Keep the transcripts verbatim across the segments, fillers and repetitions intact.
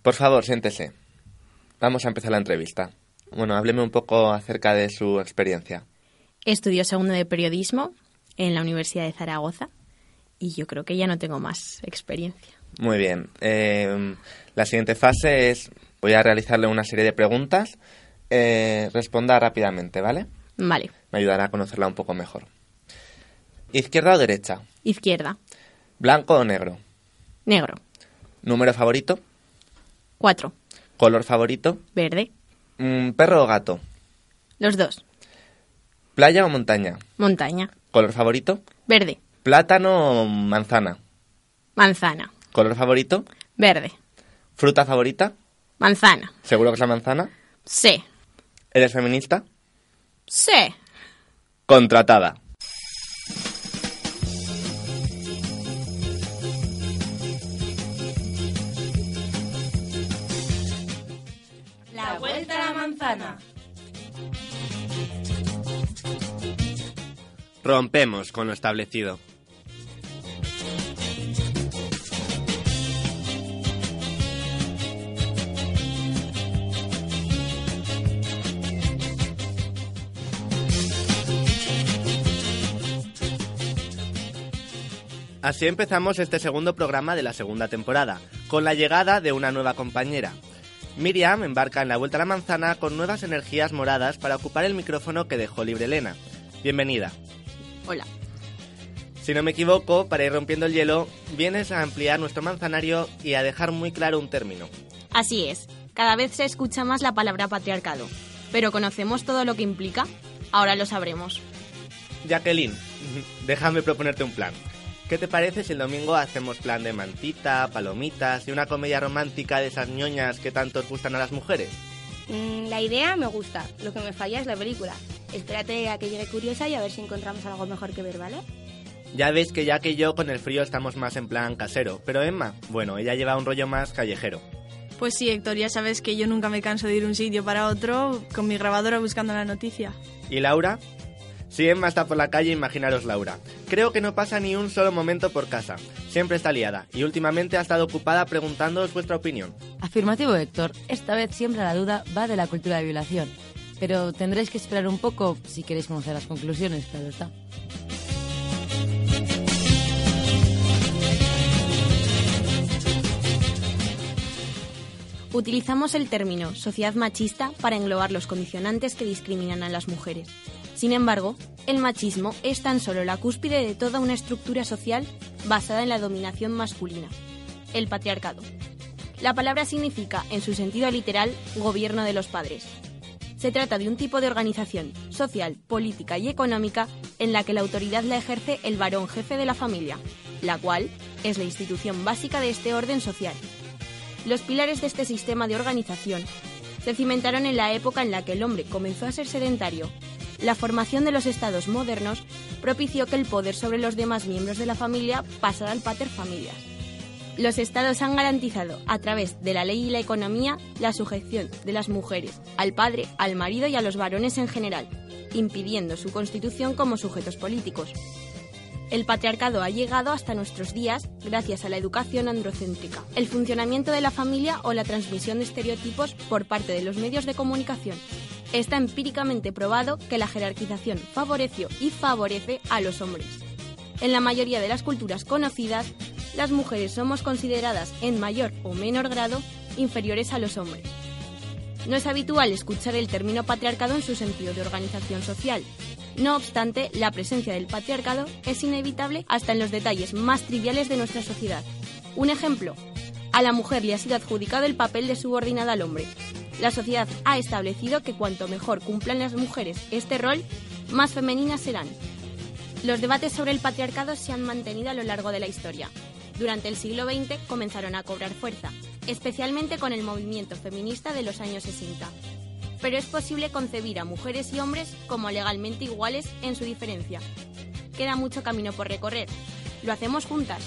Por favor, siéntese. Vamos a empezar la entrevista. Bueno, hábleme un poco acerca de su experiencia. Estudio segundo de periodismo en la Universidad de Zaragoza y yo creo que ya no tengo más experiencia. Muy bien. Eh, la siguiente fase es, voy a realizarle una serie de preguntas. Eh, responda rápidamente, ¿vale? Vale. Me ayudará a conocerla un poco mejor. ¿Izquierda o derecha? Izquierda. ¿Blanco o negro? Negro. ¿Número favorito? Cuatro. ¿Color favorito? Verde. Mm, ¿Perro o gato? Los dos. ¿Playa o montaña? Montaña. ¿Color favorito? Verde. ¿Plátano o manzana? Manzana. ¿Color favorito? Verde. ¿Fruta favorita? Manzana. ¿Seguro que es la manzana? Sí. ¿Eres feminista? Sí. Contratada. La vuelta a la manzana. Rompemos con lo establecido. Así empezamos este segundo programa de la segunda temporada, con la llegada de una nueva compañera. Miriam embarca en la Vuelta a la Manzana con nuevas energías moradas para ocupar el micrófono que dejó libre Elena. Bienvenida. Hola. Si no me equivoco, para ir rompiendo el hielo, vienes a ampliar nuestro manzanario y a dejar muy claro un término. Así es. Cada vez se escucha más la palabra patriarcado. ¿Pero conocemos todo lo que implica? Ahora lo sabremos. Jacqueline, déjame proponerte un plan. ¿Qué te parece si el domingo hacemos plan de mantita, palomitas y una comedia romántica de esas ñoñas que tanto os gustan a las mujeres? Mm, la idea me gusta, lo que me falla es la película. Espérate a que llegue Curiosa y a ver si encontramos algo mejor que ver, ¿vale? Ya veis que Jack y yo con el frío estamos más en plan casero, pero Emma, bueno, ella lleva un rollo más callejero. Pues sí, Héctor, ya sabes que yo nunca me canso de ir de un sitio para otro con mi grabadora buscando la noticia. ¿Y Laura? Si Emma está por la calle, imaginaros Laura. Creo que no pasa ni un solo momento por casa. Siempre está liada y últimamente ha estado ocupada preguntándoos vuestra opinión. Afirmativo, Héctor. Esta vez siempre la duda va de la cultura de violación. Pero tendréis que esperar un poco si queréis conocer las conclusiones, claro está. Utilizamos el término sociedad machista para englobar los condicionantes que discriminan a las mujeres. Sin embargo, el machismo es tan solo la cúspide de toda una estructura social basada en la dominación masculina, el patriarcado. La palabra significa, en su sentido literal, gobierno de los padres. Se trata de un tipo de organización social, política y económica en la que la autoridad la ejerce el varón jefe de la familia, la cual es la institución básica de este orden social. Los pilares de este sistema de organización se cimentaron en la época en la que el hombre comenzó a ser sedentario. La formación de los estados modernos propició que el poder sobre los demás miembros de la familia pasara al paterfamilias. Los estados han garantizado, a través de la ley y la economía, la sujeción de las mujeres al padre, al marido y a los varones en general, impidiendo su constitución como sujetos políticos. El patriarcado ha llegado hasta nuestros días gracias a la educación androcéntrica, el funcionamiento de la familia o la transmisión de estereotipos por parte de los medios de comunicación. Está empíricamente probado que la jerarquización favoreció y favorece a los hombres. En la mayoría de las culturas conocidas, las mujeres somos consideradas en mayor o menor grado inferiores a los hombres. No es habitual escuchar el término patriarcado en su sentido de organización social. No obstante, la presencia del patriarcado es inevitable hasta en los detalles más triviales de nuestra sociedad. Un ejemplo, a la mujer le ha sido adjudicado el papel de subordinada al hombre. La sociedad ha establecido que cuanto mejor cumplan las mujeres este rol, más femeninas serán. Los debates sobre el patriarcado se han mantenido a lo largo de la historia. Durante el siglo veinte comenzaron a cobrar fuerza, especialmente con el movimiento feminista de los años sesenta. Pero es posible concebir a mujeres y hombres como legalmente iguales en su diferencia. Queda mucho camino por recorrer. ¿Lo hacemos juntas?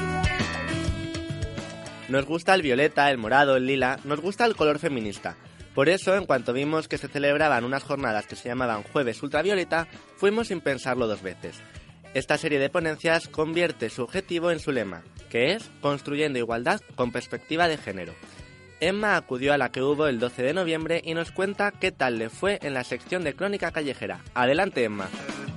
Nos gusta el violeta, el morado, el lila, nos gusta el color feminista. Por eso, en cuanto vimos que se celebraban unas jornadas que se llamaban Jueves Ultravioleta, fuimos sin pensarlo dos veces. Esta serie de ponencias convierte su objetivo en su lema, que es Construyendo Igualdad con Perspectiva de Género. Emma acudió a la que hubo el doce de noviembre y nos cuenta qué tal le fue en la sección de Crónica Callejera. Adelante, Emma.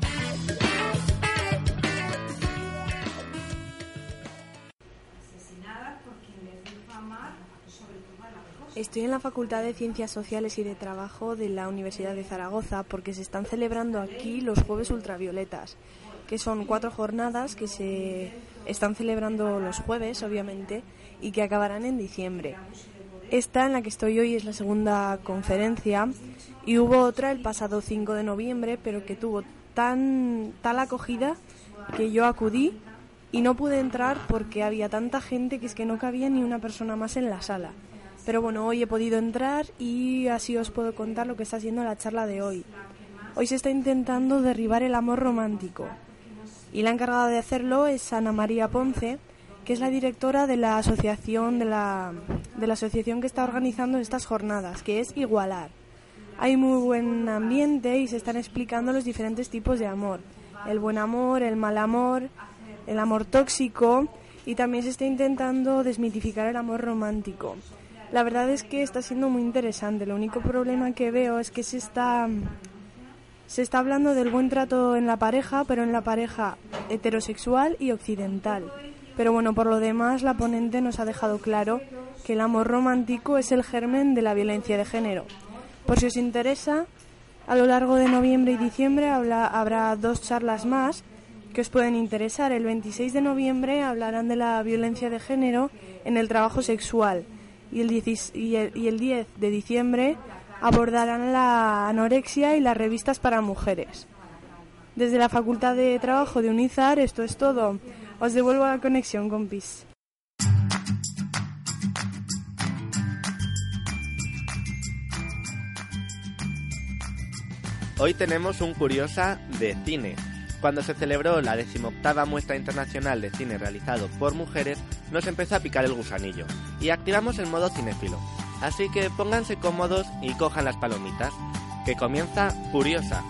Estoy en la Facultad de Ciencias Sociales y de Trabajo de la Universidad de Zaragoza porque se están celebrando aquí los Jueves Ultravioletas, que son cuatro jornadas que se están celebrando los jueves, obviamente, y que acabarán en diciembre. Esta en la que estoy hoy es la segunda conferencia y hubo otra el pasado cinco de noviembre, pero que tuvo tan tal acogida que yo acudí y no pude entrar porque había tanta gente que es que no cabía ni una persona más en la sala. Pero bueno, hoy he podido entrar y así os puedo contar lo que está siendo la charla de hoy. Hoy se está intentando derribar el amor romántico y la encargada de hacerlo es Ana María Ponce, que es la directora de la asociación de la, de la asociación que está organizando estas jornadas, que es Igualar. Hay muy buen ambiente y se están explicando los diferentes tipos de amor. El buen amor, el mal amor, el amor tóxico, y también se está intentando desmitificar el amor romántico. La verdad es que está siendo muy interesante. Lo único problema que veo es que se está, se está hablando del buen trato en la pareja, pero en la pareja heterosexual y occidental. Pero bueno, por lo demás, la ponente nos ha dejado claro que el amor romántico es el germen de la violencia de género. Por si os interesa, a lo largo de noviembre y diciembre habla, habrá dos charlas más que os pueden interesar. El veintiséis de noviembre hablarán de la violencia de género en el trabajo sexual y el, diez, y el, y el diez de diciembre abordarán la anorexia y las revistas para mujeres. Desde la Facultad de Trabajo de UNIZAR, esto es todo. Os devuelvo la conexión, compis. Hoy tenemos un curiosa de cine. Cuando se celebró la decimoctava muestra internacional de cine realizado por mujeres, nos empezó a picar el gusanillo y activamos el modo cinéfilo. Así que pónganse cómodos y cojan las palomitas, que comienza Curiosa.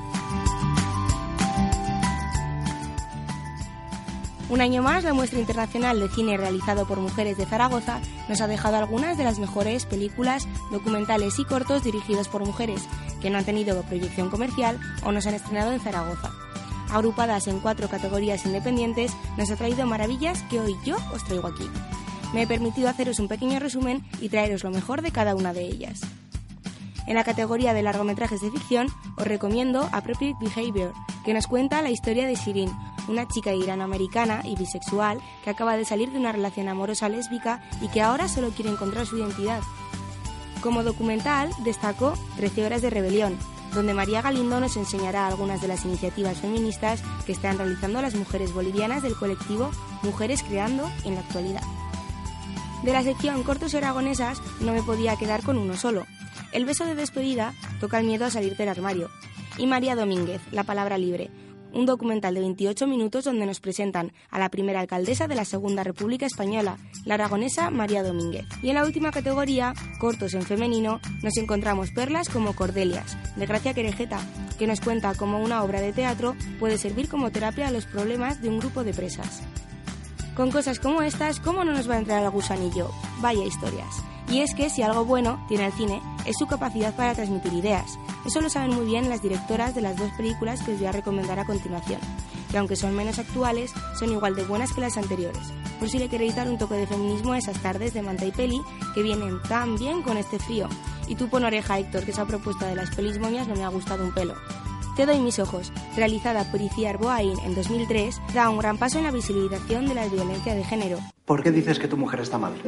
Un año más, la muestra internacional de cine realizado por mujeres de Zaragoza nos ha dejado algunas de las mejores películas, documentales y cortos dirigidos por mujeres, que no han tenido proyección comercial o no se han estrenado en Zaragoza. Agrupadas en cuatro categorías independientes, nos ha traído maravillas que hoy yo os traigo aquí. Me he permitido haceros un pequeño resumen y traeros lo mejor de cada una de ellas. En la categoría de largometrajes de ficción, os recomiendo Appropriate Behavior, que nos cuenta la historia de Shirin, una chica iranoamericana y bisexual que acaba de salir de una relación amorosa lésbica y que ahora solo quiere encontrar su identidad. Como documental, destacó trece horas de rebelión, donde María Galindo nos enseñará algunas de las iniciativas feministas que están realizando las mujeres bolivianas del colectivo Mujeres Creando en la actualidad. De la sección Cortos Aragonesas no me podía quedar con uno solo. El beso de despedida toca el miedo a salir del armario. Y María Domínguez, La palabra libre, un documental de veintiocho minutos donde nos presentan a la primera alcaldesa de la Segunda República Española, la aragonesa María Domínguez. Y en la última categoría, cortos en femenino, nos encontramos perlas como Cordelias, de Gracia Querejeta, que nos cuenta cómo una obra de teatro puede servir como terapia a los problemas de un grupo de presas. Con cosas como estas, ¿cómo no nos va a entrar el gusanillo? Vaya historias. Y es que si algo bueno tiene el cine es su capacidad para transmitir ideas. Eso lo saben muy bien las directoras de las dos películas que os voy a recomendar a continuación, que aunque son menos actuales, son igual de buenas que las anteriores. Por si le queréis dar un toque de feminismo a esas tardes de manta y peli que vienen tan bien con este frío. Y tú pon oreja, Héctor, que esa propuesta de las pelis moñas no me ha gustado un pelo. Te doy mis ojos, realizada por Iciar Boain en dos mil tres, da un gran paso en la visibilización de la violencia de género. ¿Por qué dices que tu mujer está mal?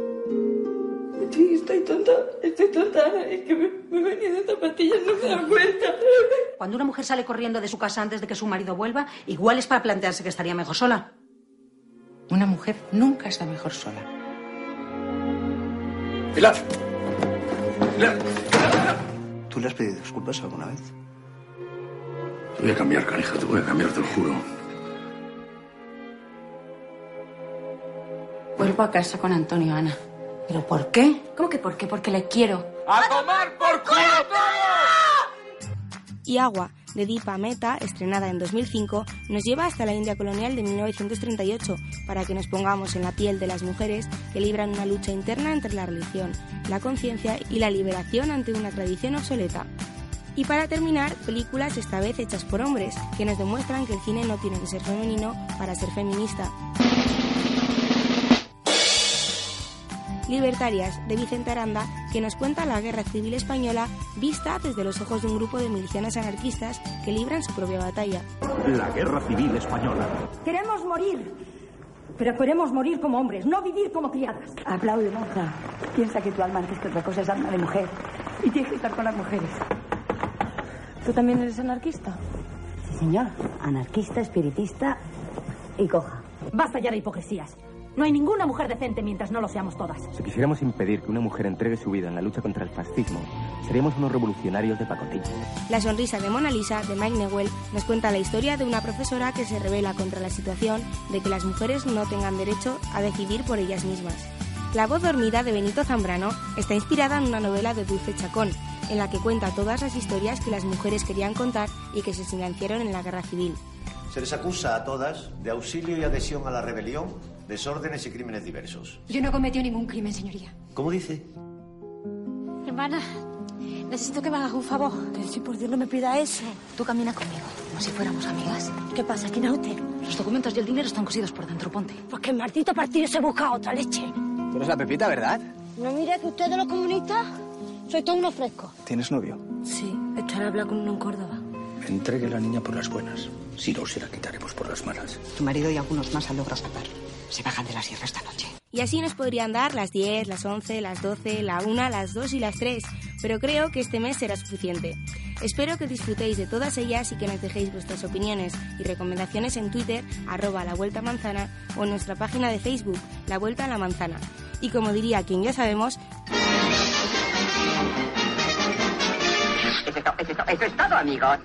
Sí, estoy tonta, estoy tonta, es que me, me he venido esta pastilla, no me da cuenta. Cuando una mujer sale corriendo de su casa antes de que su marido vuelva, igual es para plantearse que estaría mejor sola. Una mujer nunca está mejor sola. Pilar. Pilar. ¿Tú le has pedido disculpas alguna vez? Te voy a cambiar, canija, te voy a cambiar, te lo juro. Vuelvo a casa con Antonio, Ana. ¿Pero por qué? ¿Cómo que por qué? Porque le quiero. ¡A tomar por culo todo! Y Agua, de Deepa Mehta, estrenada en dos mil cinco, nos lleva hasta la India colonial de mil novecientos treinta y ocho para que nos pongamos en la piel de las mujeres que libran una lucha interna entre la religión, la conciencia y la liberación ante una tradición obsoleta. Y para terminar, películas esta vez hechas por hombres, que nos demuestran que el cine no tiene que ser femenino para ser feminista. Libertarias, de Vicente Aranda, que nos cuenta la guerra civil española vista desde los ojos de un grupo de milicianos anarquistas que libran su propia batalla. La guerra civil española. Queremos morir, pero queremos morir como hombres, no vivir como criadas. Aplaude, monja. Piensa que tu alma antes que otra cosa es alma de mujer y tienes que estar con las mujeres. ¿Tú también eres anarquista? Sí, señor. Anarquista, espiritista y coja. Basta ya de hipocresías. No hay ninguna mujer decente mientras no lo seamos todas. Si quisiéramos impedir que una mujer entregue su vida en la lucha contra el fascismo, seríamos unos revolucionarios de pacotilla. La sonrisa de Mona Lisa, de Mike Newell, nos cuenta la historia de una profesora que se rebela contra la situación de que las mujeres no tengan derecho a decidir por ellas mismas. La voz dormida, de Benito Zambrano, está inspirada en una novela de Dulce Chacón, en la que cuenta todas las historias que las mujeres querían contar y que se silenciaron en la guerra civil. Se les acusa a todas de auxilio y adhesión a la rebelión, desórdenes y crímenes diversos. Yo no he cometido ningún crimen, señoría. ¿Cómo dice? Hermana, necesito que me hagas un favor. Que si por Dios no me pida eso. Tú camina conmigo, como si fuéramos amigas. ¿Qué pasa? ¿Quién es usted? Los documentos y el dinero están cosidos por dentro, ponte. Pues que el maldito partido se busca otra leche. Tú eres la Pepita, ¿verdad? No mire que ustedes los comunistas sois todos unos frescos. ¿Tienes novio? Sí, estaré a hablar con uno en Córdoba. Entregue la niña por las buenas. Si no, se la quitaremos por las malas. Tu marido y algunos más han logrado escapar. Se bajan de la sierra esta noche. Y así nos podrían dar las diez, las once, las doce, la una, las dos y las tres, pero creo que este mes será suficiente. Espero que disfrutéis de todas ellas y que nos dejéis vuestras opiniones y recomendaciones en Twitter, arroba La Vuelta Manzana, o en nuestra página de Facebook, La Vuelta a la Manzana. Y como diría quien ya sabemos... Eso es todo, eso es todo, eso es todo, amigos.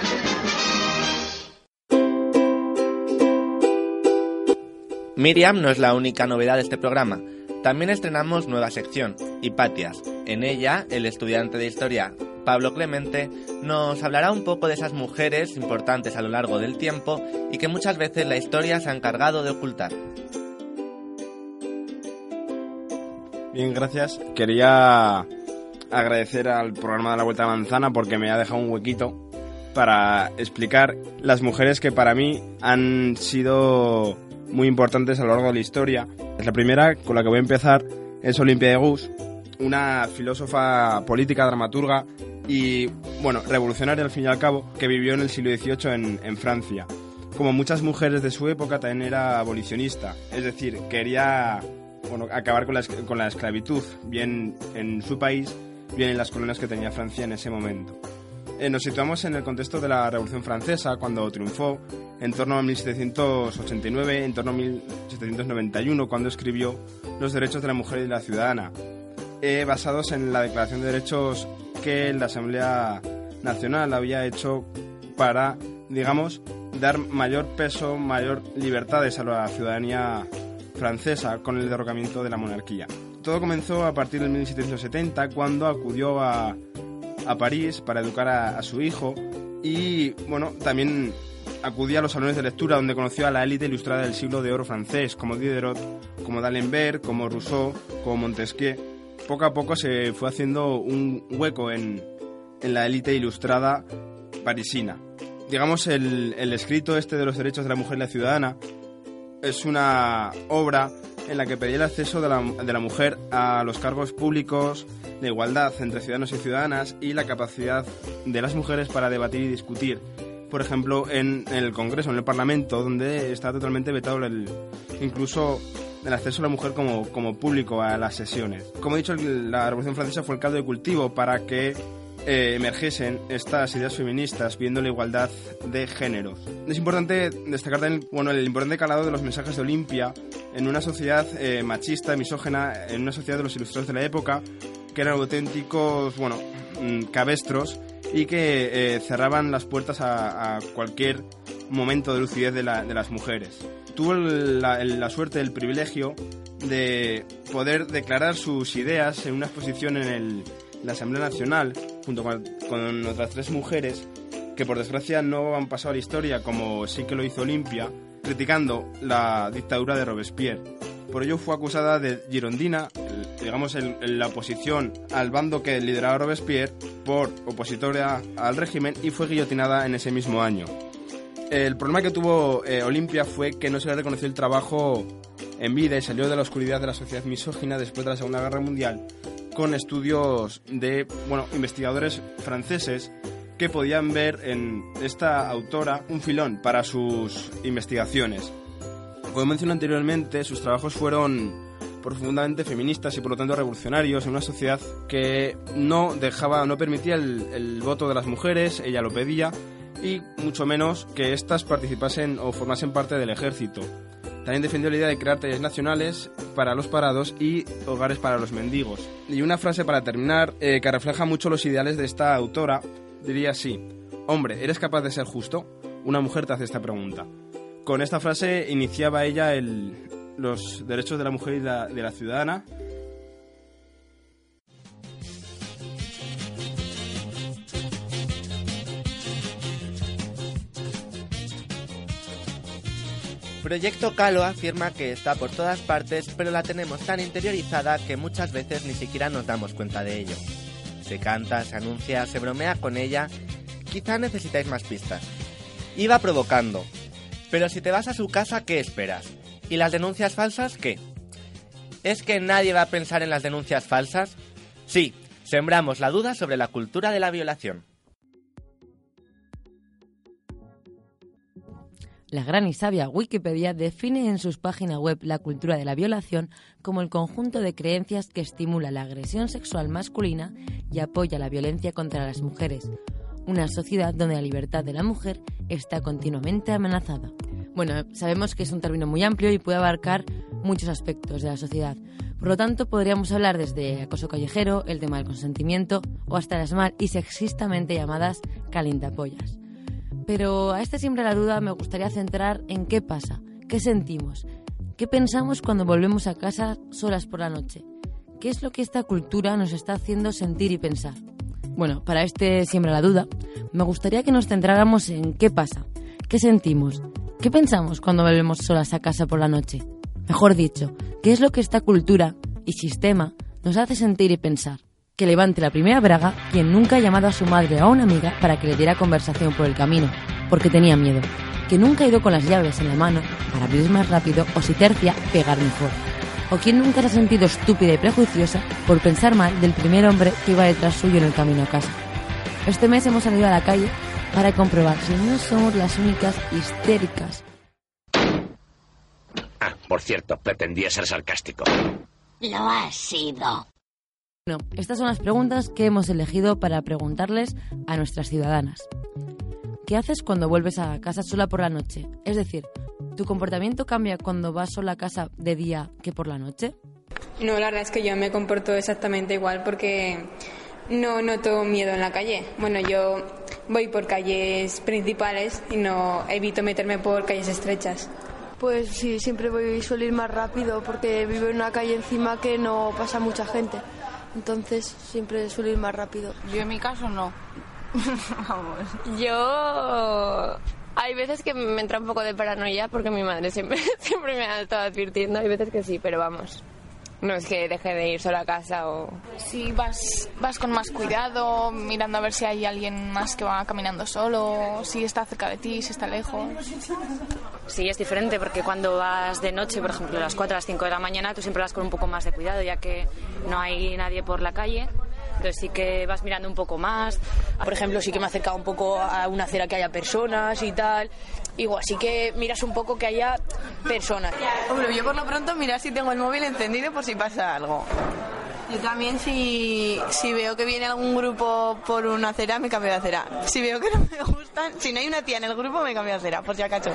Miriam no es la única novedad de este programa. También estrenamos nueva sección, Hipatias. En ella, el estudiante de historia Pablo Clemente nos hablará un poco de esas mujeres importantes a lo largo del tiempo y que muchas veces la historia se ha encargado de ocultar. Bien, gracias. Quería agradecer al programa de La Vuelta a la Manzana porque me ha dejado un huequito para explicar las mujeres que para mí han sido muy importantes a lo largo de la historia. La primera, con la que voy a empezar, es Olimpia de Gouges, una filósofa política, dramaturga y, bueno, revolucionaria al fin y al cabo, que vivió en el siglo dieciocho en, en Francia. Como muchas mujeres de su época, también era abolicionista, es decir, quería, bueno, acabar con la, con la esclavitud, bien en su país, bien en las colonias que tenía Francia en ese momento. Eh, nos situamos en el contexto de la Revolución Francesa, cuando triunfó, en torno a mil setecientos ochenta y nueve, en torno a mil setecientos noventa y uno, cuando escribió Los derechos de la mujer y de la ciudadana, eh, basados en la Declaración de Derechos que la Asamblea Nacional había hecho para, digamos, dar mayor peso, mayor libertades a la ciudadanía francesa con el derrocamiento de la monarquía. Todo comenzó a partir de mil setecientos setenta, cuando acudió a, a París para educar a, a su hijo y, bueno, también acudía a los salones de lectura donde conoció a la élite ilustrada del siglo de oro francés, como Diderot, como D'Alembert, como Rousseau, como Montesquieu. Poco a poco se fue haciendo un hueco en, en la élite ilustrada parisina. Digamos, el, el escrito este de los derechos de la mujer y la ciudadana es una obra en la que pedía el acceso de la, de la mujer a los cargos públicos, de igualdad entre ciudadanos y ciudadanas y la capacidad de las mujeres para debatir y discutir. Por ejemplo, en, en el Congreso, en el Parlamento, donde está totalmente vetado el, incluso el acceso a la mujer como, como público a las sesiones. Como he dicho, la Revolución Francesa fue el caldo de cultivo para que eh, emergiesen estas ideas feministas pidiendo la igualdad de géneros. Es importante destacar también, bueno, el importante calado de los mensajes de Olimpia en una sociedad eh, machista, misógena, en una sociedad de los ilustrados de la época, que eran auténticos, bueno, cabestros y que eh, cerraban las puertas a, a cualquier momento de lucidez de, la, de las mujeres. Tuvo el, la, el, la suerte, el privilegio de poder declarar sus ideas en una exposición en el, la Asamblea Nacional, junto con, con otras tres mujeres, que por desgracia no han pasado a la historia como sí que lo hizo Olimpia, criticando la dictadura de Robespierre. Por ello fue acusada de girondina, digamos en, en la oposición al bando que lideraba Robespierre, por opositora al régimen, y fue guillotinada en ese mismo año. El problema que tuvo eh, Olimpia fue que no se le reconoció el trabajo en vida y salió de la oscuridad de la sociedad misógina después de la Segunda Guerra Mundial, con estudios de bueno, investigadores franceses que podían ver en esta autora un filón para sus investigaciones. Como mencioné anteriormente, sus trabajos fueron profundamente feministas y por lo tanto revolucionarios en una sociedad que no dejaba, no permitía el, el voto de las mujeres, ella lo pedía, y mucho menos que éstas participasen o formasen parte del ejército. También defendió la idea de crear talleres nacionales para los parados y hogares para los mendigos. Y una frase para terminar eh, que refleja mucho los ideales de esta autora, diría así: hombre, ¿eres capaz de ser justo? Una mujer te hace esta pregunta. Con esta frase iniciaba ella el, los derechos de la mujer y la, de la ciudadana. Proyecto Calo afirma que está por todas partes, pero la tenemos tan interiorizada que muchas veces ni siquiera nos damos cuenta de ello. Se canta, se anuncia, se bromea con ella. Quizá necesitáis más pistas. Iba provocando. Pero si te vas a su casa, ¿qué esperas? ¿Y las denuncias falsas, qué? ¿Es que nadie va a pensar en las denuncias falsas? Sí, sembramos la duda sobre la cultura de la violación. La gran y sabia Wikipedia define en sus páginas web la cultura de la violación como el conjunto de creencias que estimula la agresión sexual masculina y apoya la violencia contra las mujeres. Una sociedad donde la libertad de la mujer está continuamente amenazada. Bueno, sabemos que es un término muy amplio y puede abarcar muchos aspectos de la sociedad. Por lo tanto, podríamos hablar desde acoso callejero, el tema del consentimiento o hasta las mal y sexistamente llamadas calientapollas. Pero a este siempre la duda me gustaría centrar en qué pasa, qué sentimos, qué pensamos cuando volvemos a casa solas por la noche. ¿Qué es lo que esta cultura nos está haciendo sentir y pensar? Bueno, para este siempre la duda, me gustaría que nos centráramos en qué pasa, qué sentimos, qué pensamos cuando volvemos solas a casa por la noche. Mejor dicho, qué es lo que esta cultura y sistema nos hace sentir y pensar. Que levante la primera braga quien nunca ha llamado a su madre o a una amiga para que le diera conversación por el camino, porque tenía miedo. Que nunca ha ido con las llaves en la mano para abrir más rápido o, si tercia, pegar mejor. O quien nunca se ha sentido estúpida y prejuiciosa por pensar mal del primer hombre que iba detrás suyo en el camino a casa. Este mes hemos salido a la calle para comprobar si no somos las únicas histéricas. Ah, por cierto, pretendía ser sarcástico. Lo ha sido. Bueno, estas son las preguntas que hemos elegido para preguntarles a nuestras ciudadanas. ¿Qué haces cuando vuelves a casa sola por la noche? Es decir, ¿tu comportamiento cambia cuando vas sola a casa de día que por la noche? No, la verdad es que yo me comporto exactamente igual porque no noto miedo en la calle. Bueno, yo voy por calles principales y no evito meterme por calles estrechas. Pues sí, siempre voy suelo ir más rápido porque vivo en una calle encima que no pasa mucha gente. Entonces siempre suelo ir más rápido. Yo en mi caso no. Vamos. Yo... Hay veces que me entra un poco de paranoia porque mi madre siempre, siempre me ha estado advirtiendo. Hay veces que sí, pero vamos. No es que deje de ir sola a casa o... Sí, vas, vas con más cuidado, mirando a ver si hay alguien más que va caminando solo, si está cerca de ti, si está lejos. Sí, es diferente porque cuando vas de noche, por ejemplo, a las cuatro, a las cinco de la mañana, tú siempre vas con un poco más de cuidado, ya que no hay nadie por la calle. Entonces sí que vas mirando un poco más. Por ejemplo, sí que me he acercado un poco a una acera que haya personas y tal. Igual, sí que miras un poco que haya personas. Hombre, yo por lo pronto mirar si tengo el móvil encendido por si pasa algo. Yo también si, si veo que viene algún grupo por una acera, me cambio de acera. Si veo que no me gustan, si no hay una tía en el grupo, me cambio de acera, por si acaso.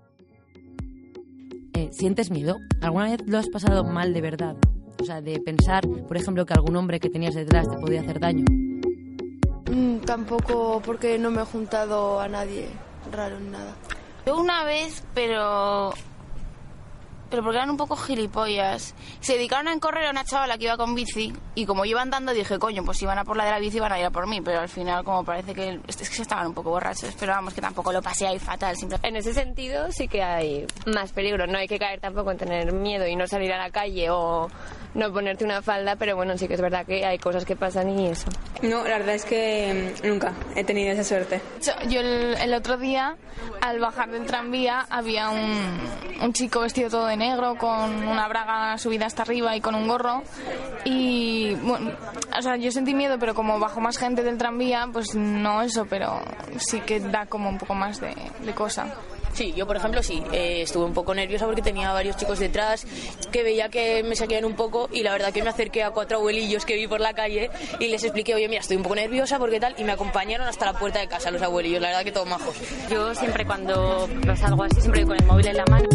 Eh, ¿Sientes miedo? ¿Alguna vez lo has pasado mal de verdad? O sea, de pensar, por ejemplo, que algún hombre que tenías detrás te podía hacer daño. Mm, tampoco, porque no me he juntado a nadie raro ni nada. Yo una vez, pero... pero porque eran un poco gilipollas. Se dedicaron a correr a una chavala que iba con bici y como iban andando dije, coño, pues si iban a por la de la bici iban a ir a por mí, pero al final como parece que es que estaban un poco borrachos, pero vamos, que tampoco lo pasé ahí fatal. Simplemente. En ese sentido sí que hay más peligro, no hay que caer tampoco en tener miedo y no salir a la calle o no ponerte una falda, pero bueno, sí que es verdad que hay cosas que pasan y eso. No, la verdad es que nunca he tenido esa suerte. Yo el, el otro día, al bajar del tranvía, había un, un chico vestido todo de negro, con una braga subida hasta arriba y con un gorro, y bueno, o sea, yo sentí miedo, pero como bajó más gente del tranvía, pues no eso, pero sí que da como un poco más de, de cosa. Sí, yo por ejemplo sí, eh, estuve un poco nerviosa porque tenía varios chicos detrás que veía que me saqueaban un poco y la verdad que me acerqué a cuatro abuelillos que vi por la calle y les expliqué, oye mira, estoy un poco nerviosa porque tal, y me acompañaron hasta la puerta de casa los abuelillos, la verdad que todos majos. Yo siempre cuando pasa algo así, siempre con el móvil en la mano.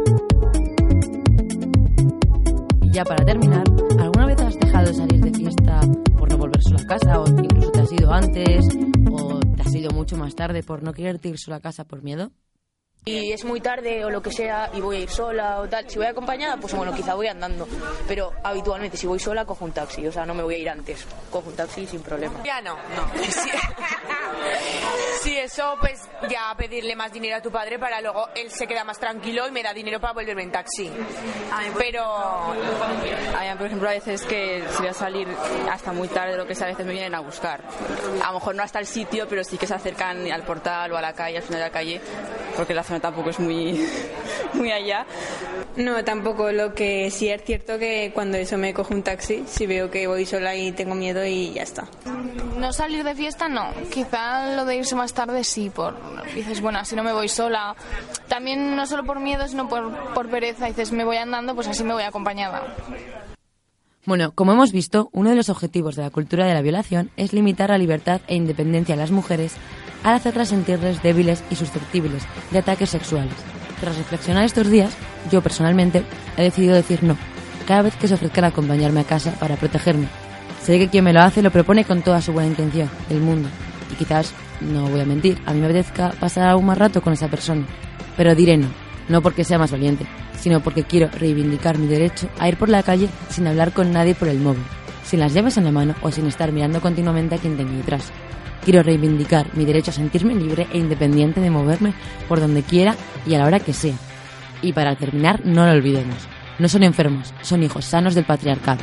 Y ya para terminar, ¿alguna vez has dejado de salir de fiesta por no volver sola a casa o incluso te has ido antes o te has ido mucho más tarde por no quererte ir sola a casa por miedo? Y es muy tarde o lo que sea y voy a ir sola o tal, si voy acompañada pues bueno, quizá voy andando, pero habitualmente si voy sola cojo un taxi, o sea, no me voy a ir antes, cojo un taxi sin problema. Ya no, no. Sí. Sí, eso pues ya pedirle más dinero a tu padre para luego él se queda más tranquilo y me da dinero para volverme en taxi. Pero a mí, por ejemplo, a veces que si voy a salir hasta muy tarde, lo que sea, a veces me vienen a buscar. A lo mejor no hasta el sitio, pero sí que se acercan al portal o a la calle, al final de la calle, porque la zona tampoco es muy, muy allá. No, tampoco. Lo que sí es cierto que cuando eso me cojo un taxi, si veo que voy sola y tengo miedo y ya está. No salir de fiesta, no. Quizá lo de irse más tarde sí, por dices, bueno, así no me voy sola. También no solo por miedo, sino por, por pereza. Dices, me voy andando, pues así me voy acompañada. Bueno, como hemos visto, uno de los objetivos de la cultura de la violación es limitar la libertad e independencia de las mujeres al hacerlas sentirles débiles y susceptibles de ataques sexuales. Tras reflexionar estos días, yo personalmente he decidido decir no, cada vez que se ofrezcan a acompañarme a casa para protegerme. Sé que quien me lo hace lo propone con toda su buena intención del mundo, y quizás, no voy a mentir, a mí me apetezca pasar aún más rato con esa persona, pero diré no, no porque sea más valiente, sino porque quiero reivindicar mi derecho a ir por la calle sin hablar con nadie por el móvil, sin las llaves en la mano o sin estar mirando continuamente a quien tengo detrás. Quiero reivindicar mi derecho a sentirme libre e independiente de moverme por donde quiera y a la hora que sea. Y para terminar, no lo olvidemos. No son enfermos, son hijos sanos del patriarcado.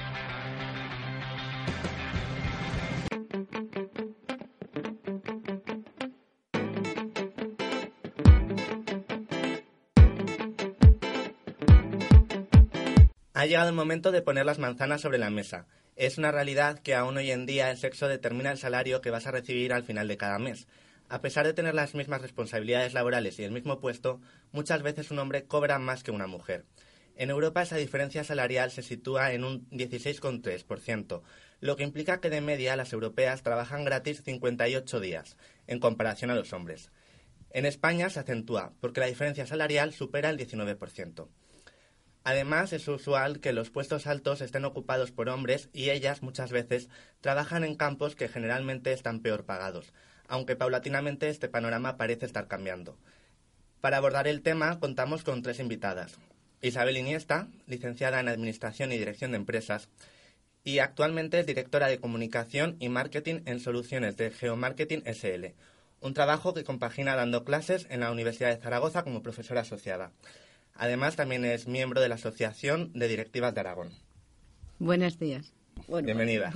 Ha llegado el momento de poner las manzanas sobre la mesa. Es una realidad que aún hoy en día el sexo determina el salario que vas a recibir al final de cada mes. A pesar de tener las mismas responsabilidades laborales y el mismo puesto, muchas veces un hombre cobra más que una mujer. En Europa esa diferencia salarial se sitúa en un dieciséis coma tres por ciento, lo que implica que de media las europeas trabajan gratis cincuenta y ocho días, en comparación a los hombres. En España se acentúa, porque la diferencia salarial supera el diecinueve por ciento. Además, es usual que los puestos altos estén ocupados por hombres y ellas, muchas veces, trabajan en campos que generalmente están peor pagados, aunque paulatinamente este panorama parece estar cambiando. Para abordar el tema, contamos con tres invitadas. Isabel Iniesta, licenciada en Administración y Dirección de Empresas, y actualmente es directora de Comunicación y Marketing en Soluciones de Geomarketing S L, un trabajo que compagina dando clases en la Universidad de Zaragoza como profesora asociada. Además, también es miembro de la Asociación de Directivas de Aragón. Buenos días. Bueno. Bienvenida.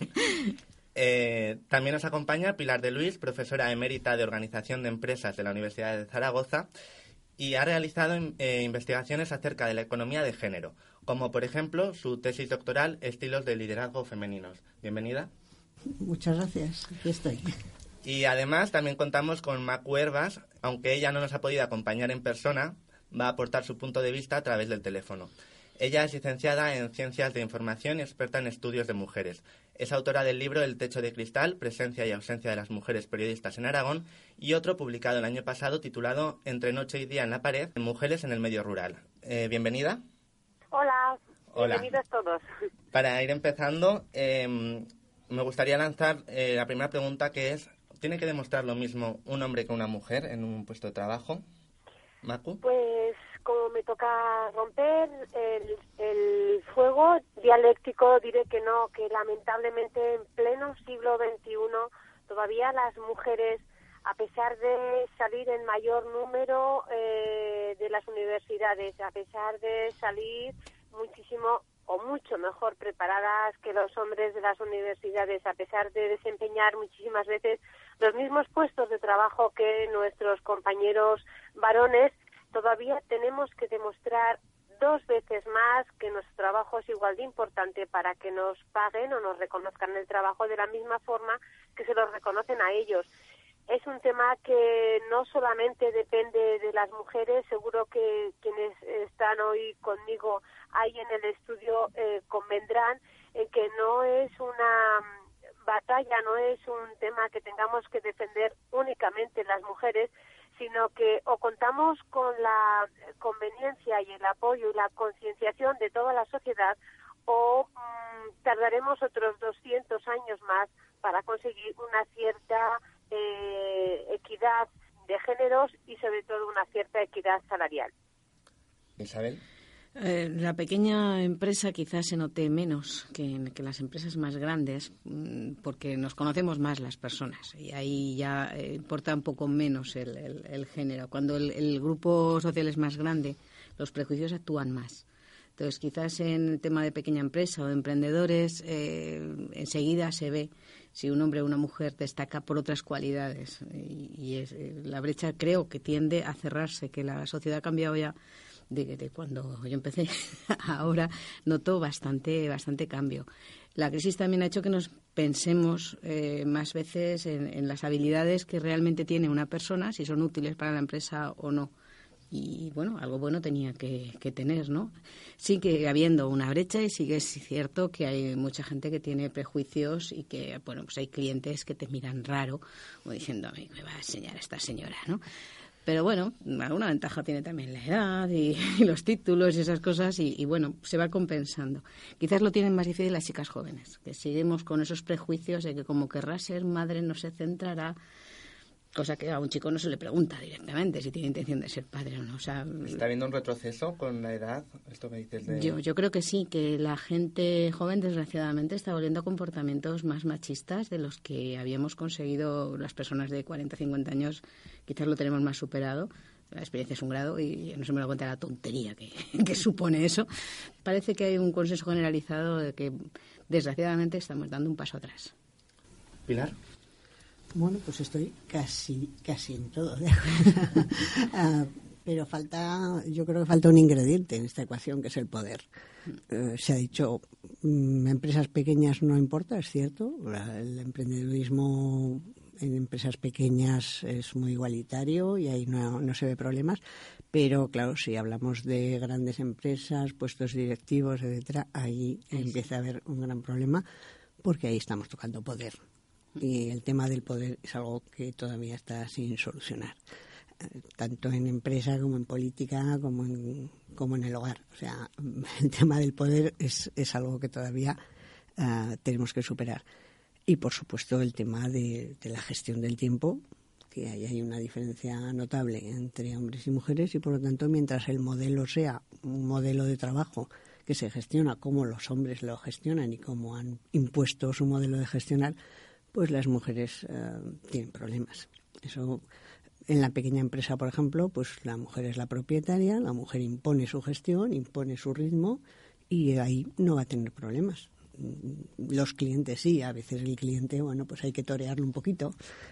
eh, también nos acompaña Pilar de Luis, profesora emérita de Organización de Empresas de la Universidad de Zaragoza, y ha realizado eh, investigaciones acerca de la economía de género, como por ejemplo su tesis doctoral Estilos de liderazgo femeninos. Bienvenida. Muchas gracias, aquí estoy. Y además también contamos con Macu Herbas, aunque ella no nos ha podido acompañar en persona, va a aportar su punto de vista a través del teléfono. Ella es licenciada en Ciencias de Información y experta en estudios de mujeres. Es autora del libro El techo de cristal, presencia y ausencia de las mujeres periodistas en Aragón, y otro publicado el año pasado titulado Entre noche y día en la pared, mujeres en el medio rural. Eh, bienvenida. Hola. Hola. Bienvenidos todos. Para ir empezando, eh, me gustaría lanzar eh, la primera pregunta, que es, ¿tiene que demostrar lo mismo un hombre que una mujer en un puesto de trabajo? ¿Macu? Pues como me toca romper el, el fuego dialéctico, diré que no, que lamentablemente en pleno siglo veintiuno todavía las mujeres, a pesar de salir en mayor número eh, de las universidades, a pesar de salir muchísimo o mucho mejor preparadas que los hombres de las universidades, a pesar de desempeñar muchísimas veces los mismos puestos de trabajo que nuestros compañeros varones, todavía tenemos que demostrar dos veces más que nuestro trabajo es igual de importante para que nos paguen o nos reconozcan el trabajo de la misma forma que se lo reconocen a ellos. Es un tema que no solamente depende de las mujeres, seguro que quienes están hoy conmigo ahí en el estudio eh, convendrán en que no es una batalla, no es un tema que tengamos que defender únicamente las mujeres, sino que o contamos con la conveniencia y el apoyo y la concienciación de toda la sociedad o mmm, tardaremos otros doscientos años más para conseguir una cierta eh, equidad de géneros y sobre todo una cierta equidad salarial. Isabel. Eh, la pequeña empresa quizás se note menos que, que las empresas más grandes porque nos conocemos más las personas y ahí ya eh, importa un poco menos el, el, el género. Cuando el, el grupo social es más grande, los prejuicios actúan más. Entonces, quizás en el tema de pequeña empresa o de emprendedores, eh, enseguida se ve si un hombre o una mujer destaca por otras cualidades. Y, y es, eh, la brecha creo que tiende a cerrarse, que la sociedad ha cambiado ya de, de cuando yo empecé. Ahora noto bastante, bastante cambio. La crisis también ha hecho que nos pensemos eh, más veces en, en las habilidades que realmente tiene una persona, si son útiles para la empresa o no. Y, bueno, algo bueno tenía que, que tener, ¿no? Sigue habiendo una brecha y sigue cierto que hay mucha gente que tiene prejuicios y que, bueno, pues hay clientes que te miran raro o diciendo, me va a enseñar esta señora, ¿no? Pero, bueno, alguna ventaja tiene también la edad y, y los títulos y esas cosas y, y, bueno, se va compensando. Quizás lo tienen más difícil las chicas jóvenes, que seguimos con esos prejuicios de que como querrá ser madre no se centrará, cosa que a un chico no se le pregunta directamente si tiene intención de ser padre o no. O sea, ¿está habiendo un retroceso con la edad? Esto que dices de... yo, yo creo que sí, que la gente joven, desgraciadamente, está volviendo a comportamientos más machistas de los que habíamos conseguido las personas de cuarenta, cincuenta años. Quizás lo tenemos más superado. La experiencia es un grado y no se me da cuenta de la tontería que, que supone eso. Parece que hay un consenso generalizado de que, desgraciadamente, estamos dando un paso atrás. Pilar. Bueno, pues estoy casi casi en todo, ¿de acuerdo? uh, pero falta, yo creo que falta un ingrediente en esta ecuación, que es el poder. Uh, se ha dicho, um, empresas pequeñas no importa, es cierto. El emprendedurismo en empresas pequeñas es muy igualitario y ahí no, no se ve problemas. Pero, claro, si hablamos de grandes empresas, puestos directivos, etcétera, ahí sí. empieza a haber un gran problema porque ahí estamos tocando poder. Y el tema del poder es algo que todavía está sin solucionar, eh, tanto en empresa como en política, como en, como en el hogar. O sea, el tema del poder es, es algo que todavía uh, tenemos que superar. Y, por supuesto, el tema de, de la gestión del tiempo, que ahí hay una diferencia notable entre hombres y mujeres y, por lo tanto, mientras el modelo sea un modelo de trabajo que se gestiona como los hombres lo gestionan y como han impuesto su modelo de gestionar, pues las mujeres uh, tienen problemas. Eso, en la pequeña empresa, por ejemplo, pues la mujer es la propietaria, la mujer impone su gestión, impone su ritmo y ahí no va a tener problemas. Los clientes sí, a veces el cliente, bueno, pues hay que torearlo un poquito.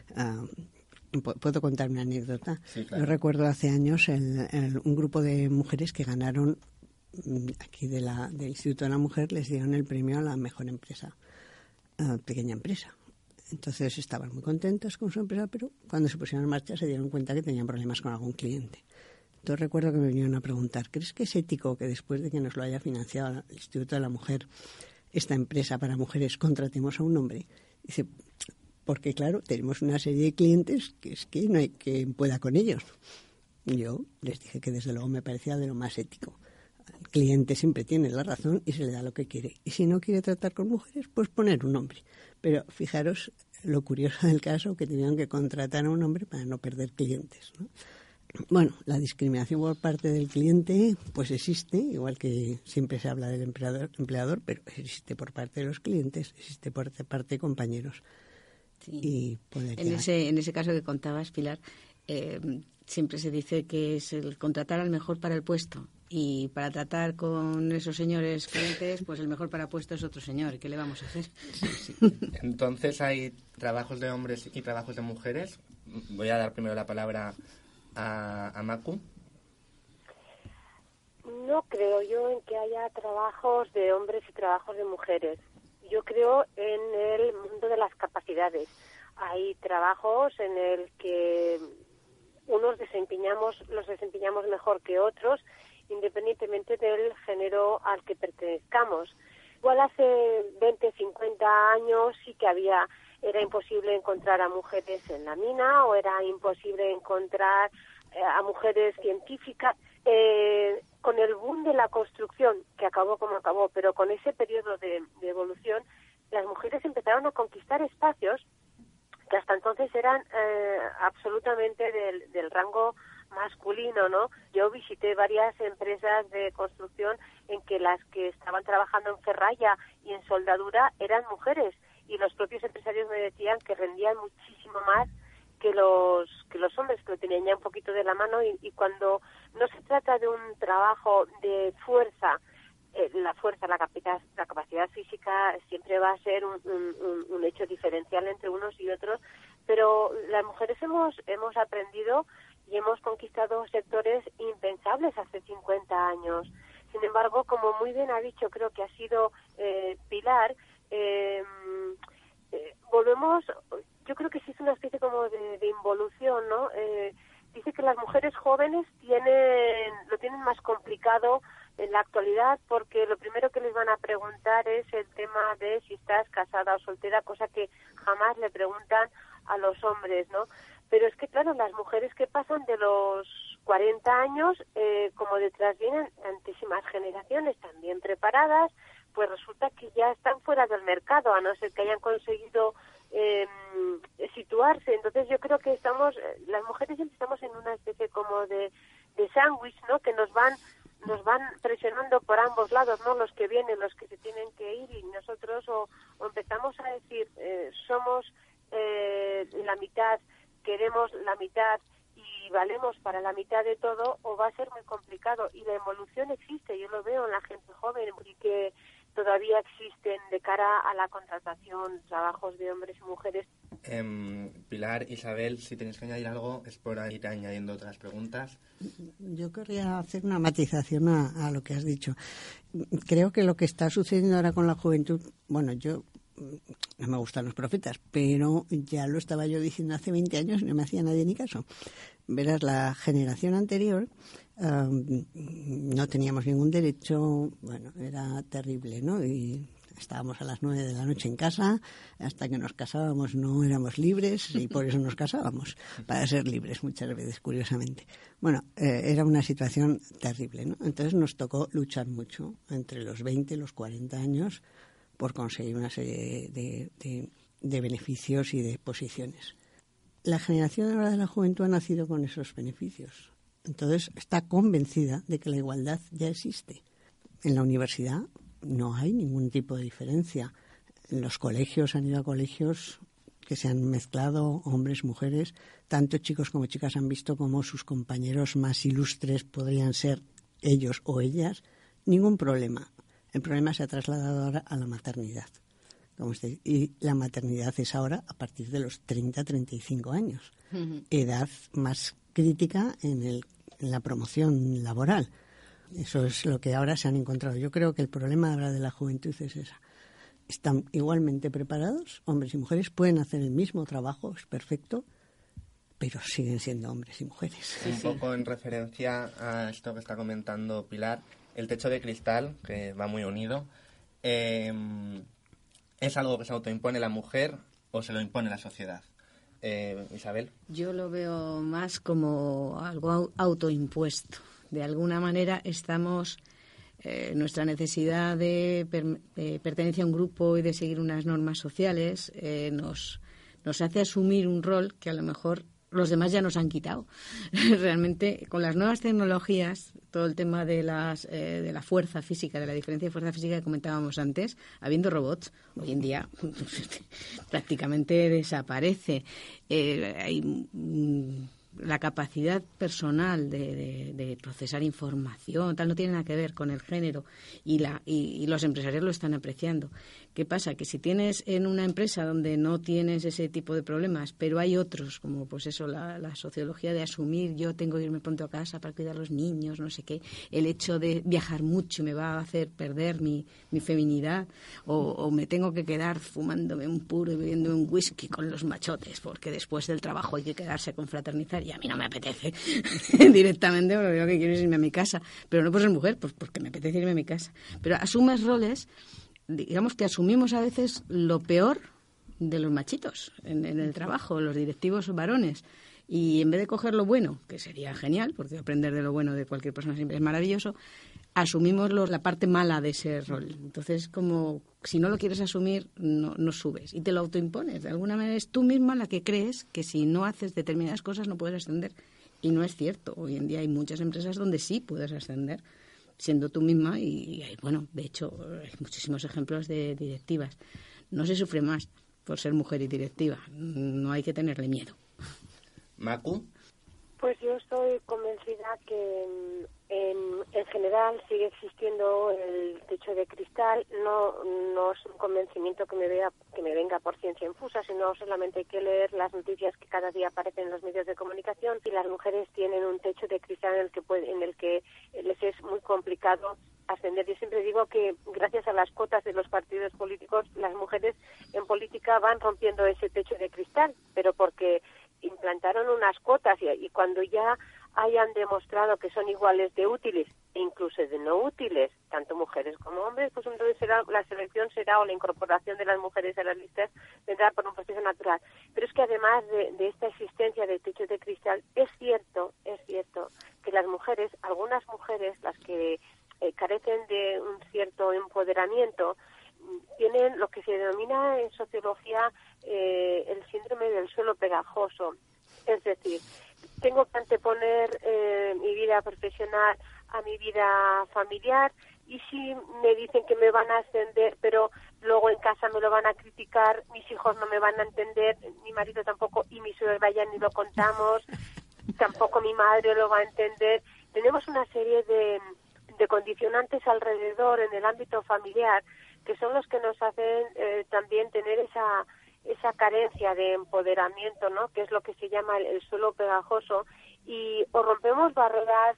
Uh, ¿Puedo contar una anécdota? Sí, claro. Yo recuerdo hace años el, el, un grupo de mujeres que ganaron aquí de la, del Instituto de la Mujer, les dieron el premio a la mejor empresa, uh, pequeña empresa. Entonces estaban muy contentos con su empresa, pero cuando se pusieron en marcha se dieron cuenta que tenían problemas con algún cliente. Entonces recuerdo que me vinieron a preguntar, ¿crees que es ético que después de que nos lo haya financiado el Instituto de la Mujer, esta empresa para mujeres, contratemos a un hombre? Dice, porque claro, tenemos una serie de clientes que es que no hay quien pueda con ellos. Y yo les dije que desde luego me parecía de lo más ético. El cliente siempre tiene la razón y se le da lo que quiere. Y si no quiere tratar con mujeres, pues poner un hombre. Pero fijaros lo curioso del caso, que tenían que contratar a un hombre para no perder clientes, ¿no? Bueno, la discriminación por parte del cliente pues existe, igual que siempre se habla del empleador, empleador pero existe por parte de los clientes, existe por parte de compañeros. Sí. Y puede en, ese, en ese caso que contabas, Pilar, eh, siempre se dice que es el contratar al mejor para el puesto. Y para tratar con esos señores clientes, pues el mejor para puesto es otro señor. ¿Qué le vamos a hacer? Sí, sí. Entonces, ¿hay trabajos de hombres y trabajos de mujeres? Voy a dar primero la palabra a, a Macu. No creo yo en que haya trabajos de hombres y trabajos de mujeres. Yo creo en el mundo de las capacidades. Hay trabajos en el que unos desempeñamos, los desempeñamos mejor que otros, independientemente del género al que pertenezcamos. Igual hace veinte, cincuenta años sí que había, era imposible encontrar a mujeres en la mina o era imposible encontrar eh, a mujeres científicas. Eh, con el boom de la construcción, que acabó como acabó, pero con ese periodo de, de evolución, las mujeres empezaron a conquistar espacios que hasta entonces eran eh, absolutamente del, del rango masculino, ¿no? Yo visité varias empresas de construcción en que las que estaban trabajando en ferralla y en soldadura eran mujeres, y los propios empresarios me decían que rendían muchísimo más que los que los hombres, que lo tenían ya un poquito de la mano, y, y cuando no se trata de un trabajo de fuerza, eh, la fuerza, la capacidad, la capacidad física siempre va a ser un, un, un hecho diferencial entre unos y otros, pero las mujeres hemos hemos aprendido y hemos conquistado sectores impensables hace cincuenta años. Sin embargo, como muy bien ha dicho, creo que ha sido eh, Pilar, eh, eh, volvemos, yo creo que sí es una especie como de, de involución, ¿no? Eh, dice que las mujeres jóvenes tienen lo tienen más complicado en la actualidad porque lo primero que les van a preguntar es el tema de si estás casada o soltera, cosa que jamás le preguntan a los hombres, ¿no? Pero es que, claro, las mujeres que pasan de los cuarenta años, eh, como detrás vienen tantísimas generaciones también preparadas, pues resulta que ya están fuera del mercado, a no ser que hayan conseguido eh, situarse. Entonces yo creo que estamos, las mujeres siempre estamos en una especie como de, de sándwich, ¿no? Que nos van nos van presionando por ambos lados, ¿no? Los que vienen, los que se tienen que ir, y nosotros o, o empezamos a decir eh, somos eh, la mitad, queremos la mitad y valemos para la mitad de todo, o va a ser muy complicado. Y la evolución existe, yo lo veo en la gente joven, y que todavía existen de cara a la contratación trabajos de hombres y mujeres. Eh, Pilar, Isabel, si tenéis que añadir algo, es por ir añadiendo otras preguntas. Yo querría hacer una matización a, a lo que has dicho. Creo que lo que está sucediendo ahora con la juventud, bueno, yo no me gustan los profetas, pero ya lo estaba yo diciendo hace veinte años y no me hacía nadie ni caso. Verás, la generación anterior um, no teníamos ningún derecho, bueno, era terrible, ¿no? Y estábamos a las nueve de la noche en casa, hasta que nos casábamos no éramos libres y por eso nos casábamos, para ser libres muchas veces, curiosamente. Bueno, eh, era una situación terrible, ¿no? Entonces nos tocó luchar mucho entre los veinte y los cuarenta años por conseguir una serie de, de, de beneficios y de posiciones. La generación ahora de la juventud ha nacido con esos beneficios. Entonces está convencida de que la igualdad ya existe. En la universidad no hay ningún tipo de diferencia. En los colegios han ido a colegios que se han mezclado hombres, mujeres. Tanto chicos como chicas han visto cómo sus compañeros más ilustres podrían ser ellos o ellas. Ningún problema. El problema se ha trasladado ahora a la maternidad. Como usted, y la maternidad es ahora a partir de los treinta a treinta y cinco años. Uh-huh. Edad más crítica en, el, en la promoción laboral. Eso es lo que ahora se han encontrado. Yo creo que el problema ahora de la juventud es esa. Están igualmente preparados, hombres y mujeres, pueden hacer el mismo trabajo, es perfecto, pero siguen siendo hombres y mujeres. Un poco en referencia a esto que está comentando Pilar, el techo de cristal, que va muy unido, eh, ¿es algo que se autoimpone la mujer o se lo impone la sociedad? Eh, Isabel. Yo lo veo más como algo autoimpuesto. De alguna manera estamos, eh, nuestra necesidad de, per, de pertenencia a un grupo y de seguir unas normas sociales eh, nos, nos hace asumir un rol que a lo mejor los demás ya nos han quitado. Realmente, con las nuevas tecnologías, todo el tema de las eh, de la fuerza física, de la diferencia de fuerza física que comentábamos antes, habiendo robots, hoy en día prácticamente desaparece. Eh, hay mm, la capacidad personal de, de, de procesar información, tal, no tiene nada que ver con el género, y, la, y, y los empresarios lo están apreciando. ¿Qué pasa? Que si tienes en una empresa donde no tienes ese tipo de problemas, pero hay otros, como pues eso, la, la sociología de asumir, yo tengo que irme pronto a casa para cuidar a los niños, no sé qué, el hecho de viajar mucho me va a hacer perder mi, mi feminidad, o, o me tengo que quedar fumándome un puro y bebiéndome un whisky con los machotes, porque después del trabajo hay que quedarse a confraternizar, y a mí no me apetece directamente, porque lo que quiero es irme a mi casa, pero no por ser mujer, pues porque me apetece irme a mi casa. Pero asumes roles, digamos que asumimos a veces lo peor de los machitos en, en el trabajo, los directivos varones, y en vez de coger lo bueno, que sería genial, porque aprender de lo bueno de cualquier persona siempre es maravilloso, asumimos los, la parte mala de ese rol. Entonces, como si no lo quieres asumir, no, no subes y te lo autoimpones. De alguna manera es tú misma la que crees que si no haces determinadas cosas no puedes ascender. Y no es cierto. Hoy en día hay muchas empresas donde sí puedes ascender siendo tú misma y, y bueno, de hecho, hay muchísimos ejemplos de directivas. No se sufre más por ser mujer y directiva. No hay que tenerle miedo. ¿Macu? Pues yo estoy convencida que en, en general sigue existiendo el techo de cristal. No, no es un convencimiento que me vea, que me venga por ciencia infusa, sino solamente hay que leer las noticias que cada día aparecen en los medios de comunicación, y las mujeres tienen un techo de cristal en el que puede, en el que les es muy complicado ascender. Yo siempre digo que gracias a las cuotas de los partidos políticos, las mujeres en política van rompiendo ese techo de cristal, pero porque implantaron unas cuotas y, y cuando ya hayan demostrado que son iguales de útiles e incluso de no útiles, tanto mujeres como hombres, pues entonces será, la selección será o la incorporación de las mujeres a las listas vendrá por un proceso natural. Pero es que además de, de esta existencia de techo de cristal, es cierto, es cierto que las mujeres, algunas mujeres, las que eh, carecen de un cierto empoderamiento, tienen lo que se denomina en sociología eh, el síndrome del suelo pegajoso. Es decir, tengo que anteponer eh, mi vida profesional a mi vida familiar, y si me dicen que me van a ascender, pero luego en casa me lo van a criticar, mis hijos no me van a entender, mi marido tampoco, y mi suegra ya ni lo contamos, tampoco mi madre lo va a entender. Tenemos una serie de, de condicionantes alrededor en el ámbito familiar que son los que nos hacen eh, también tener esa esa carencia de empoderamiento, ¿no? Que es lo que se llama el, el suelo pegajoso, y o rompemos barreras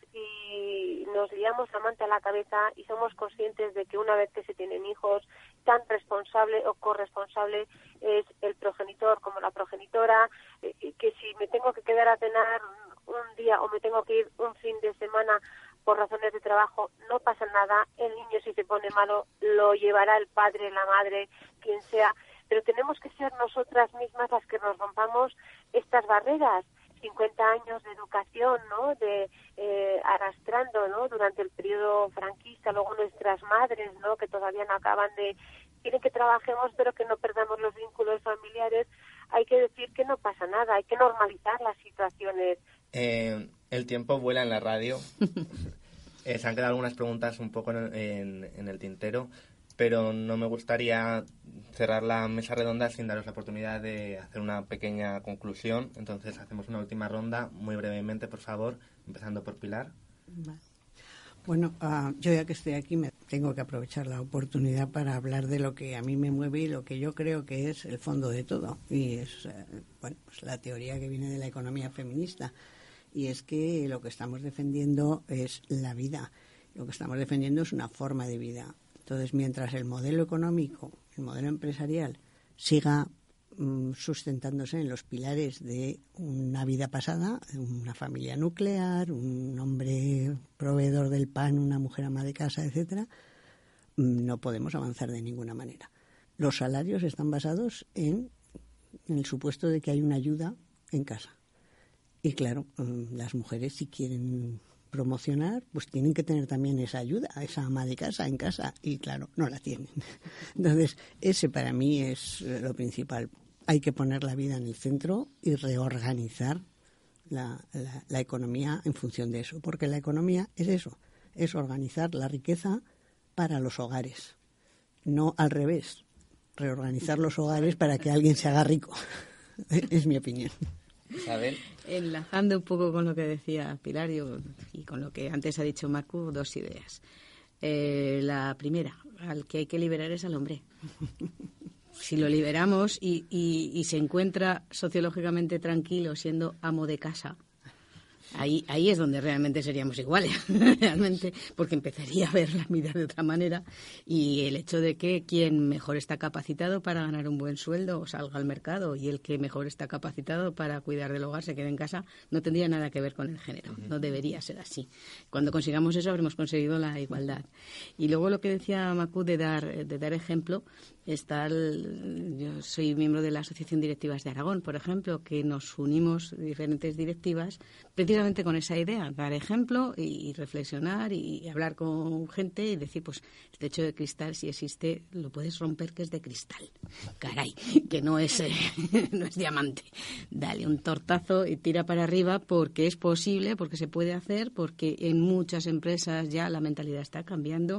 y nos liamos la manta a la cabeza y somos conscientes de que una vez que se tienen hijos, tan responsable o corresponsable es el progenitor como la progenitora, eh, que si me tengo que quedar a cenar un día o me tengo que ir un fin de semana por razones de trabajo, no pasa nada. El niño, si se pone malo, lo llevará el padre, la madre, quien sea, pero tenemos que ser nosotras mismas las que nos rompamos estas barreras. cincuenta años de educación, ¿no? De eh, arrastrando, ¿no? Durante el periodo franquista, luego nuestras madres, ¿no? Que todavía no acaban de, quieren que trabajemos, pero que no perdamos los vínculos familiares. Hay que decir que no pasa nada, hay que normalizar las situaciones. Eh, el tiempo vuela en la radio. eh, se han quedado algunas preguntas un poco en, en, en el tintero, pero no me gustaría cerrar la mesa redonda sin daros la oportunidad de hacer una pequeña conclusión. Entonces hacemos una última ronda, muy brevemente, por favor, empezando por Pilar. Bueno, uh, yo ya que estoy aquí me tengo que aprovechar la oportunidad para hablar de lo que a mí me mueve y lo que yo creo que es el fondo de todo. Y es uh, bueno, pues la teoría que viene de la economía feminista. Y es que lo que estamos defendiendo es la vida. Lo que estamos defendiendo es una forma de vida. Entonces, mientras el modelo económico, el modelo empresarial, siga mm, sustentándose en los pilares de una vida pasada, una familia nuclear, un hombre proveedor del pan, una mujer ama de casa, etcétera, no podemos avanzar de ninguna manera. Los salarios están basados en, en el supuesto de que hay una ayuda en casa. Y claro, las mujeres, si quieren promocionar, pues tienen que tener también esa ayuda, esa ama de casa en casa, y claro, no la tienen. Entonces, ese para mí es lo principal. Hay que poner la vida en el centro y reorganizar la, la, la economía en función de eso, porque la economía es eso, es organizar la riqueza para los hogares, no al revés, reorganizar los hogares para que alguien se haga rico. Es mi opinión. Isabel. Enlazando un poco con lo que decía Pilar y, y con lo que antes ha dicho Marco, dos ideas. Eh, la primera, al que hay que liberar es al hombre. Si lo liberamos y, y, y se encuentra sociológicamente tranquilo siendo amo de casa, ahí, ahí es donde realmente seríamos iguales, realmente, porque empezaría a ver la vida de otra manera, y el hecho de que quien mejor está capacitado para ganar un buen sueldo salga al mercado y el que mejor está capacitado para cuidar del hogar se quede en casa no tendría nada que ver con el género, no debería ser así. Cuando consigamos eso habremos conseguido la igualdad. Y luego lo que decía Macu de dar, de dar ejemplo, está el, yo soy miembro de la Asociación Directivas de Aragón, por ejemplo, que nos unimos diferentes directivas precisamente con esa idea, dar ejemplo y, y reflexionar y, y hablar con gente y decir, pues, el techo de cristal, si existe, lo puedes romper, que es de cristal. Caray, que no es, eh, no es diamante. Dale un tortazo y tira para arriba, porque es posible, porque se puede hacer, porque en muchas empresas ya la mentalidad está cambiando.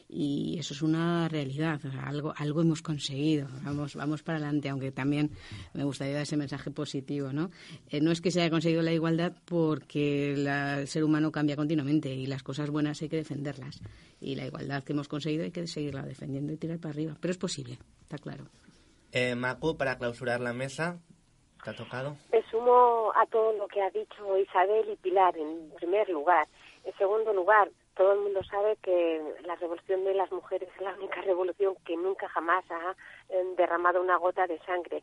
Y eso es una realidad, o sea, algo algo hemos conseguido, vamos vamos para adelante, aunque también me gustaría dar ese mensaje positivo, ¿no? Eh, no es que se haya conseguido la igualdad porque la, el ser humano cambia continuamente y las cosas buenas hay que defenderlas, y la igualdad que hemos conseguido hay que seguirla defendiendo y tirar para arriba, pero es posible, está claro. Eh, Macu, para clausurar la mesa, ¿te ha tocado? Me sumo a todo lo que ha dicho Isabel y Pilar, en primer lugar. En segundo lugar, todo el mundo sabe que la revolución de las mujeres es la única revolución que nunca jamás ha eh, derramado una gota de sangre.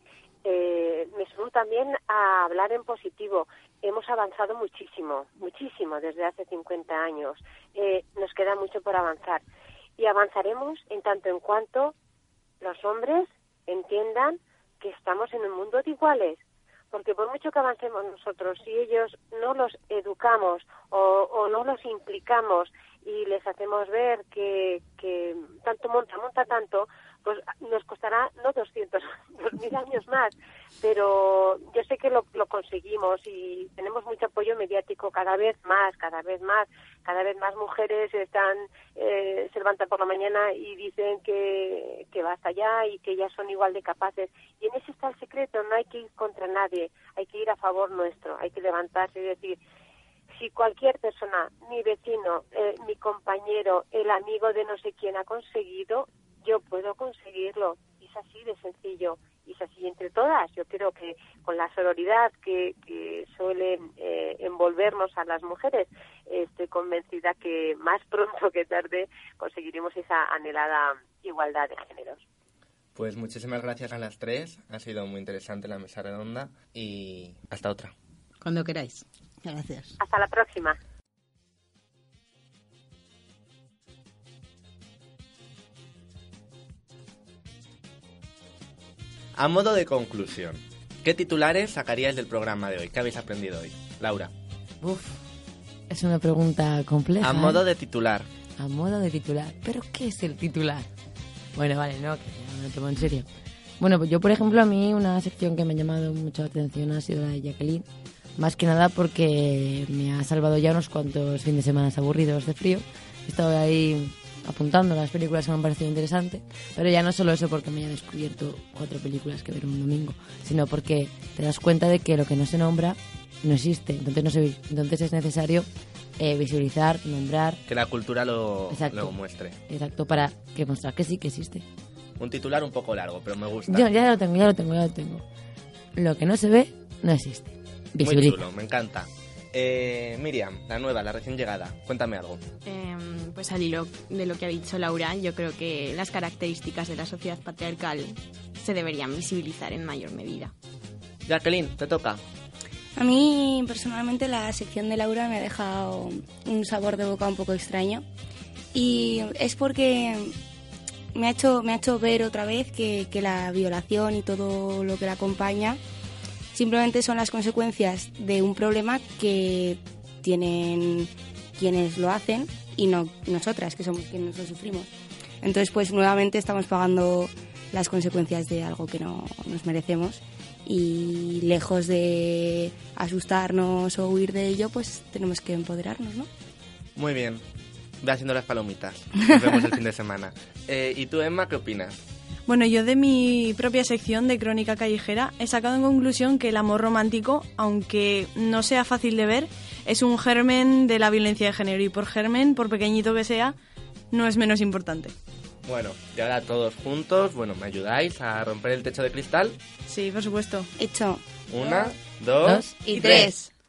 Eh, me sumo también a hablar en positivo. Hemos avanzado muchísimo, muchísimo desde hace cincuenta años. Eh, nos queda mucho por avanzar. Y avanzaremos en tanto en cuanto los hombres entiendan que estamos en un mundo de iguales. Porque por mucho que avancemos nosotros, si ellos no los educamos o, o no los implicamos y les hacemos ver que, que tanto monta, monta tanto, pues nos costará no doscientos, dos mil años más. Pero yo sé que lo, lo conseguimos y tenemos mucho apoyo mediático cada vez más, cada vez más. Cada vez más mujeres están eh, se levantan por la mañana y dicen que, que basta ya y que ellas son igual de capaces. Y en eso está el secreto, no hay que ir contra nadie, hay que ir a favor nuestro, hay que levantarse y decir, si cualquier persona, mi vecino, eh, mi compañero, el amigo de no sé quién ha conseguido, yo puedo conseguirlo. Y es así de sencillo. Y es así entre todas. Yo creo que con la sororidad que, que suelen eh, envolvernos a las mujeres, estoy convencida que más pronto que tarde conseguiremos esa anhelada igualdad de géneros. Pues muchísimas gracias a las tres. Ha sido muy interesante la mesa redonda y hasta otra. Cuando queráis. Gracias. Hasta la próxima. A modo de conclusión, ¿qué titulares sacaríais del programa de hoy? ¿Qué habéis aprendido hoy? Laura. Uf, es una pregunta compleja. A modo de titular. A modo de titular. ¿Pero qué es el titular? Bueno, vale, no, que ya me lo tomo en serio. Bueno, pues yo, por ejemplo, a mí una sección que me ha llamado mucho la atención ha sido la de Jacqueline. Más que nada porque me ha salvado ya unos cuantos fines de semana aburridos de frío. He estado ahí apuntando las películas que me han parecido interesantes, pero ya no solo eso porque me haya descubierto cuatro películas que ver un domingo, sino porque te das cuenta de que lo que no se nombra no existe, entonces, no se, entonces es necesario eh, visibilizar, nombrar... Que la cultura lo, lo muestre. Exacto, para que mostrar que sí que existe. Un titular un poco largo, pero me gusta. Yo ya lo tengo, ya lo tengo, ya lo tengo. Lo que no se ve, no existe. Visibiliza. Muy chulo, me encanta. Eh, Miriam, la nueva, la recién llegada, cuéntame algo. Eh, pues al hilo de lo que ha dicho Laura, yo creo que las características de la sociedad patriarcal se deberían visibilizar en mayor medida. Jacqueline, te toca. A mí, personalmente, la sección de Laura me ha dejado un sabor de boca un poco extraño. Y es porque me ha hecho, me ha hecho ver otra vez que, que la violación y todo lo que la acompaña simplemente son las consecuencias de un problema que tienen quienes lo hacen y no nosotras, que somos quienes lo sufrimos. Entonces, pues nuevamente estamos pagando las consecuencias de algo que no nos merecemos y lejos de asustarnos o huir de ello, pues tenemos que empoderarnos, ¿no? Muy bien. Ve haciendo las palomitas. Nos vemos el fin de semana. Eh, ¿Y tú, Emma, qué opinas? Bueno, yo de mi propia sección de Crónica Callejera he sacado en conclusión que el amor romántico, aunque no sea fácil de ver, es un germen de la violencia de género y por germen, por pequeñito que sea, no es menos importante. Bueno, y ahora todos juntos, bueno, ¿me ayudáis a romper el techo de cristal? Sí, por supuesto. Hecho. Una, dos, dos y tres.